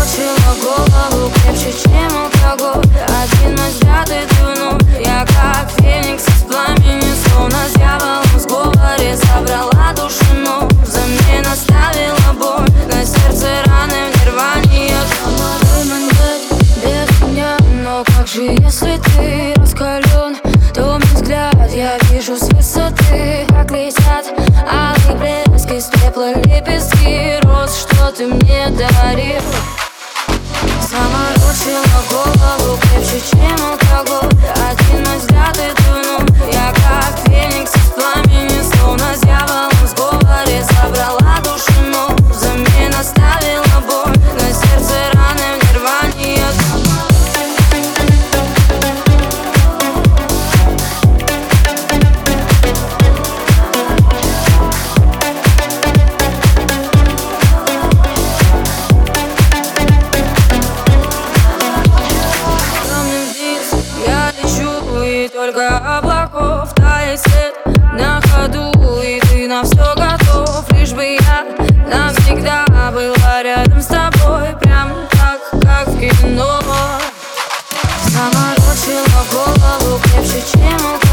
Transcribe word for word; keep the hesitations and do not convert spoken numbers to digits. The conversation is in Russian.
Заморочила голову крепче, чем алкоголь. Один мой взгляд и ты вновь. Я как феникс из пламени, словно с дьяволом в сговоре. Забрала душу, но взамен оставила боль. На сердце раны в нирване. Я думаю, без меня. Но как же, если ты раскален, то мой взгляд я вижу с высоты. Как летят алый блеск из пепла лепестки роз, что ты мне дарил. Заморочила голову крепче, чем алкоголь. Один мой взгляд и ты вновь. Я как феникс из пламени, словно с дьяволом в сговоре. Забрала душу, но взамен оставила боль. На сердце раны в нирване. Только облаков тает свет на ходу, и ты на все готов. Лишь бы я навсегда была рядом с тобой, прям так, как в кино. Заморочила голову крепче, чем алкоголь.